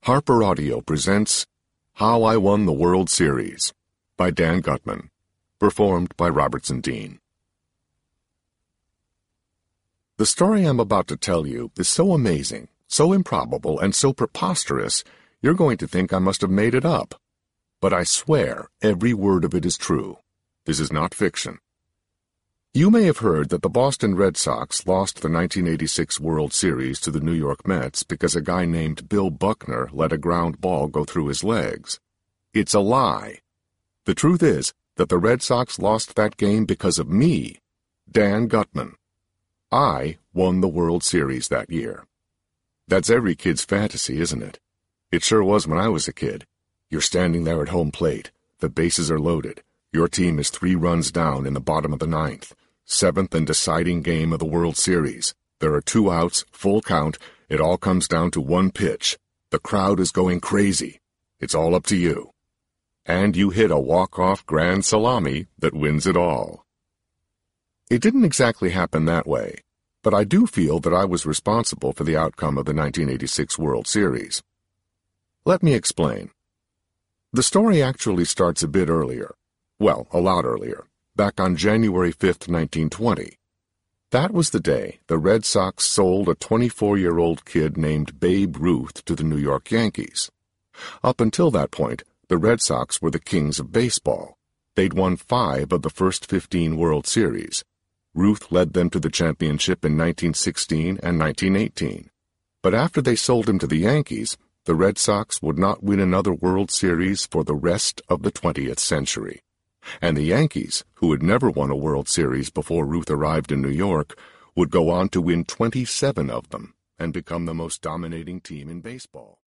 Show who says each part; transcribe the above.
Speaker 1: Harper Audio presents How I Won the World Series by Dan Gutman, performed by Robertson Dean. The story I'm about to tell you is so amazing, so improbable, and so preposterous, you're going to think I must have made it up. But I swear every word of it is true. This is not fiction. You may have heard that the Boston Red Sox lost the 1986 World Series to the New York Mets because a guy named Bill Buckner let a ground ball go through his legs. It's a lie. The truth is that the Red Sox lost that game because of me, Dan Gutman. I won the World Series that year. That's every kid's fantasy, isn't it? It sure was when I was a kid. You're standing there at home plate. The bases are loaded. Your team is 3 runs down in the bottom of the 9th. 7th and deciding game of the World Series. There are 2 outs, full count. It all comes down to 1 pitch. The crowd is going crazy. It's all up to you. And you hit a walk-off grand salami that wins it all. It didn't exactly happen that way, but I do feel that I was responsible for the outcome of the 1986 World Series. Let me explain. The story actually starts a bit earlier. Well, a lot earlier. Back on January 5th, 1920. That was the day the Red Sox sold a 24-year-old kid named Babe Ruth to the New York Yankees. Up until that point, the Red Sox were the kings of baseball. They'd won 5 of the first 15 World Series. Ruth led them to the championship in 1916 and 1918. But after they sold him to the Yankees, the Red Sox would not win another World Series for the rest of the 20th century. And the Yankees, who had never won a World Series before Ruth arrived in New York, would go on to win 27 of them and become the most dominating team in baseball.